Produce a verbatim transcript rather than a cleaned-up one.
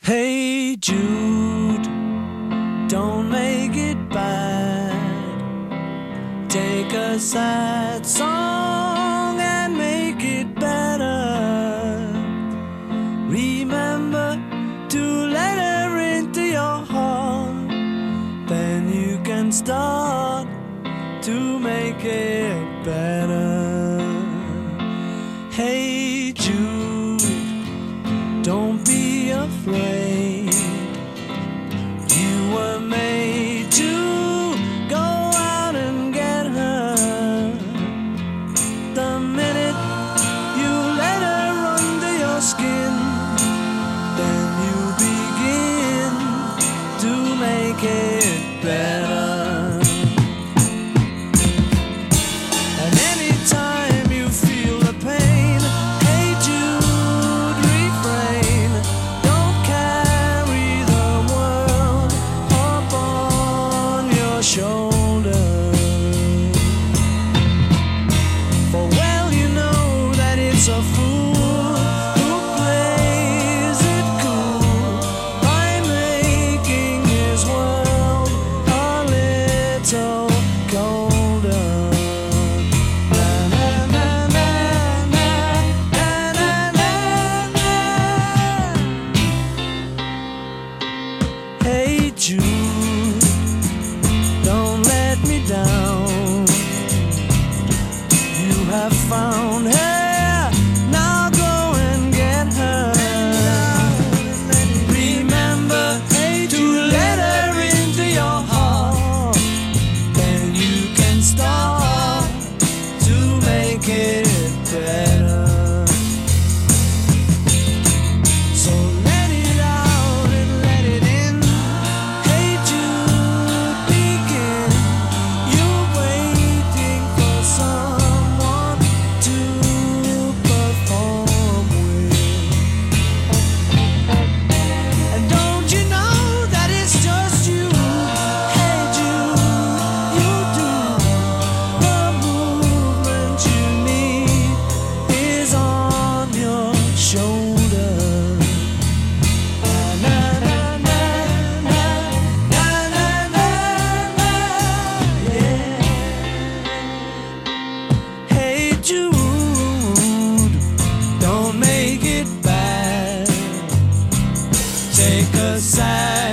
Hey Jude, don't make it bad. Take a sad song and make it better. Remember to let her into your heart, then you can start to make it better. Hey Jude, don't be afraid. You were made to go out and get her. The minute you let her under your skin, then you begin to make it better. And anytime you feel the pain, hey Jude, refrain. Don't carry the world up on your shoulder. For well you know that it's a fool who plays it cool by making his world a little colder. Na na na na na na na na. Hey Jude, don't let me down. You have found her, now go and get her. Remember to let her into your heart, then you can start to make it better. So let it out and let it in. Hey Jude, begin. You're waiting for someone to perform with. And don't you know that it's just you? Hey Jude, you do. The movement you need is on your shoulder. Na na na na na na na na, yeah. Hey Jude, don't make it bad. Take a sad